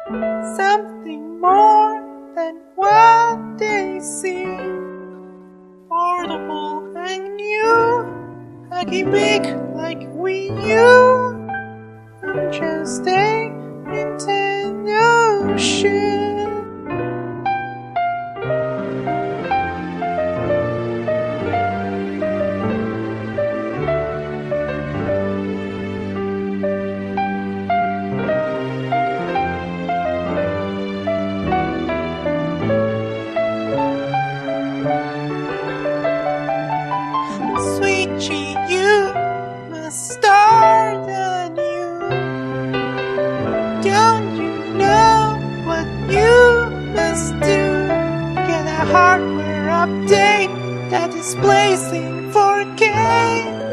something more than what they see. Portable and new, huggy big like we knew. I'm just a Nintendo shit. Sweet you must start anew. Don't you know what you must do? Get a hardware update that displays in 4K.